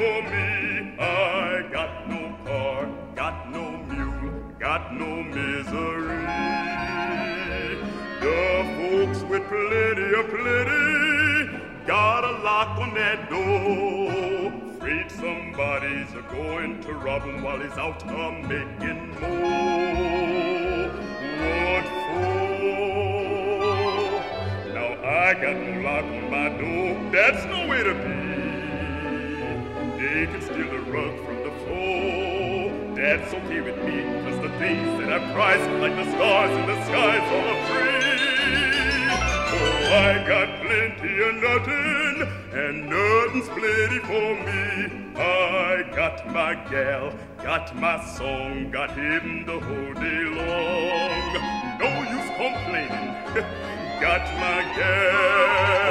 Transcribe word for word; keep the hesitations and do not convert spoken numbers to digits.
for me. I got no car, got no mule, got no misery. The folks with plenty of plenty got a lock on that door. Afraid somebody's a-going to rob him while he's out a-making more. What for? Now I got no lock on my door. That's no way to be. They can steal the rug from the floor. That's okay with me, cause the things that I prize, like the stars in the skies, are free. Oh, I got plenty of nothing, and nothing's plenty for me. I got my gal, got my song, got him the whole day long. No use complaining, got my gal.